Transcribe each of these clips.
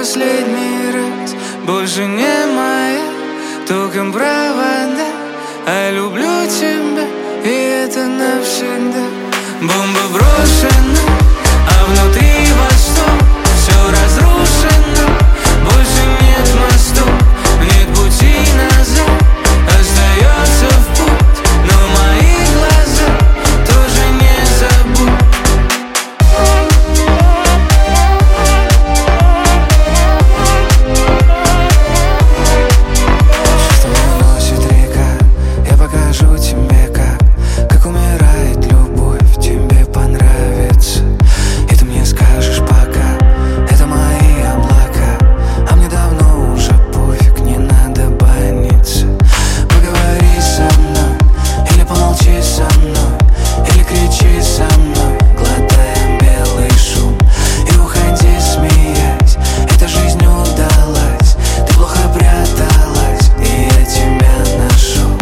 последний раз. Больше не моя, током провода. А люблю тебя, и это навсегда. Бомба брошена, а внутри вас что? Все разрушено, больше нет мостов, нет пути назад. Остается в путь, но мои глаза тоже не забудь. Чувство уносит река, я покажу тебе, как умирает любовь. Тебе понравится, и ты мне скажешь пока. Это мои облака, а мне давно уже пофиг, не надо баниться. Поговори со мной, или помолчи со мной, или кричи со мной, глотая белый шум. И уходи, смеясь, эта жизнь удалась. Ты плохо пряталась, и я тебя нашел.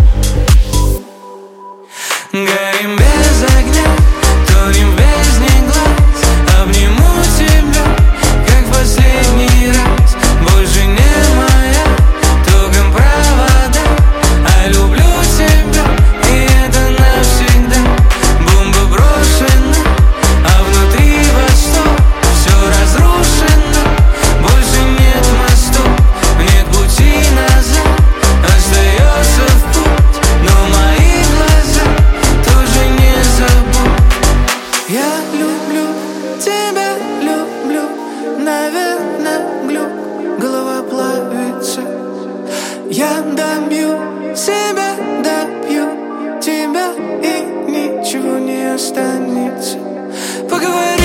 Горим без огня, тонем в бездне глаз. Обниму тебя, как в последний раз. Больше не моя, током провода. А люблю тебя, и это навсегда. Бомба брошена, а внутри вас что? Все разрушено, больше нет мостов, нет пути назад. Остается в путь, но мои глаза тоже не забудь. Я люблю тебя, люблю, наверное, глюк, голова плавится. Я добью себя, добью тебя, и ничего не останется. Поговори